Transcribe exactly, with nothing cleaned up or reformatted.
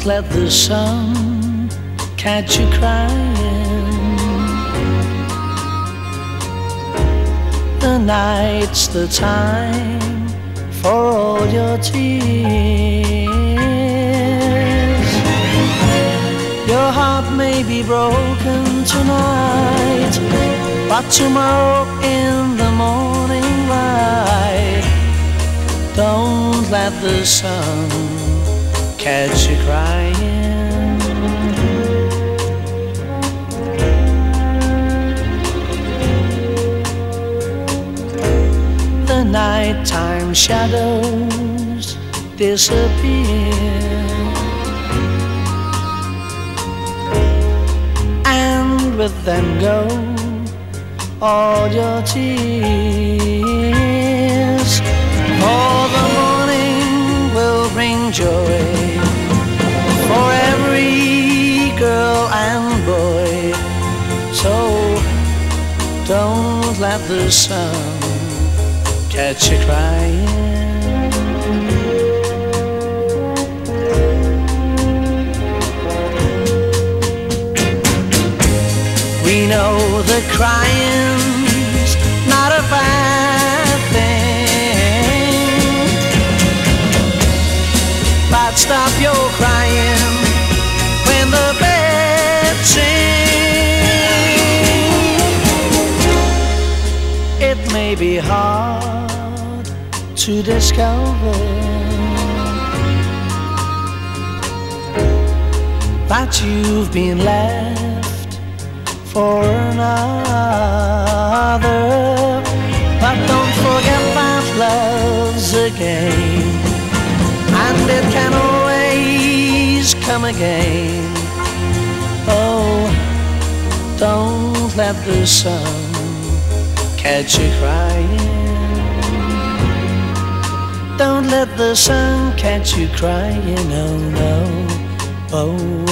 let the sun catch you crying. The night's the time for all your tears. Your heart may be broken tonight, but tomorrow in the morning light, don't let the sun catch you crying. The nighttime shadows disappear, and with them go all your tears. For the morning will bring joy for every girl and boy. So don't let the sun catch you crying. We know that crying's not a bad thing, but stop your crying when the birds sing. It may be hard to discover that you've been left for another, but don't forget that love's a game, and it can always come again. Oh, don't let the sun catch you crying. Don't let the sun catch you crying, oh no, oh